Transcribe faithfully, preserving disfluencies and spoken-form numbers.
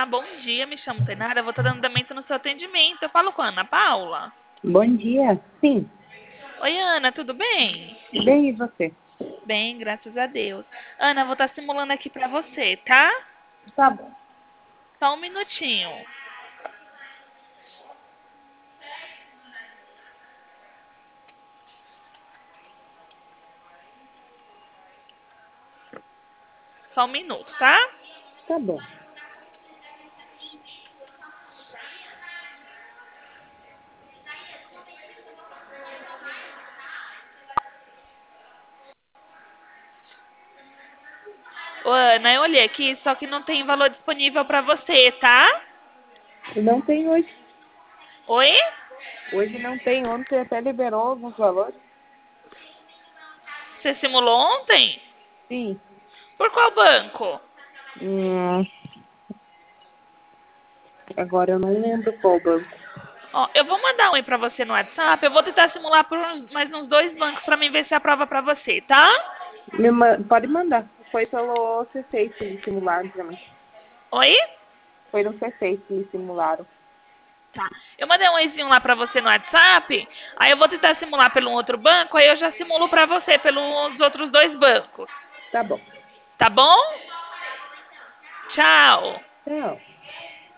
bom dia, me chamo Tainara, eu vou estar dando andamento no seu atendimento. Eu falo com a Ana Paula. Bom dia. Sim. Oi, Ana, tudo bem? Bem, e você? Bem, graças a Deus. Ana, eu vou estar simulando aqui pra você, tá? Tá bom. Só um minutinho. Só um minuto, tá? Tá bom. Ô, Ana, eu olhei aqui, só que não tem valor disponível pra você, tá? Não tem hoje. Oi? Hoje não tem. Ontem até liberou alguns valores. Você simulou ontem? Sim. Por qual banco? Hum, agora eu não lembro qual banco. Ó, eu vou mandar um aí pra você no WhatsApp. Eu vou tentar simular por uns- mais uns dois bancos pra mim ver se aprova pra você, tá? Me ma- pode mandar. Foi pelo C seis que eles simularam pra mim. Oi? Foi no C seis que eles simularam. Tá. Eu mandei um oizinho lá pra você no WhatsApp. Aí eu vou tentar simular pelo um outro banco. Aí eu já simulo pra você pelos outros dois bancos. Tá bom. Tá bom? Tchau. Tchau.